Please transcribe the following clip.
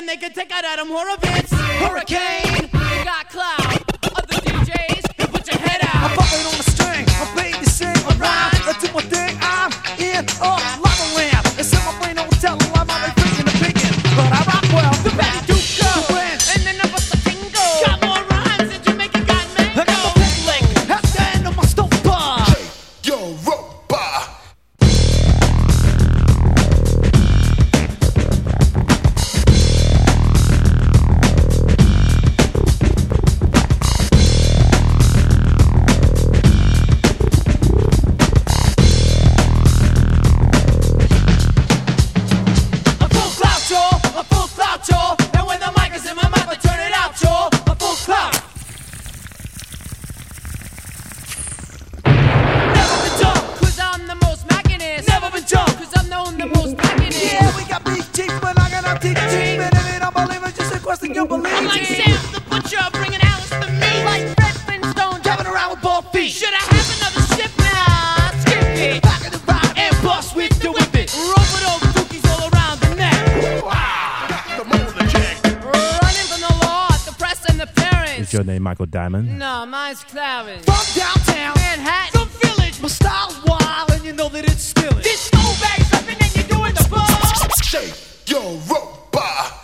they can take out Adam Horovitz. Hurricane, you got cloud. Other DJs, you put your head out. I'm bumping on the string, I'm paid to sing a rhyme. I do my thing, I'm in a lava lamp. It's in my brain, don't tell them I'm not thinking the picking. But I rock well, the Betty Duke, the Reds, And then up the tingle. Got more rhymes than Jamaica got mango. I got the bootleg, at the end of my stove bar. Europa. You believe I'm like Sam the Butcher, bringing Alice to me. Like Fred Flintstone, driving around with bald feet. should I have another shipment? Skip it. Back in the ride And bust with the whip it. Rope it over dookies all around the neck. The motor check. Running from the law, the press and the parents. Is your name Michael Diamond? No, mine's Clarence. from downtown, Manhattan, the village. my style's wild, and you know that it's still Disco bags, and then you're doing the ball. Shake Europa.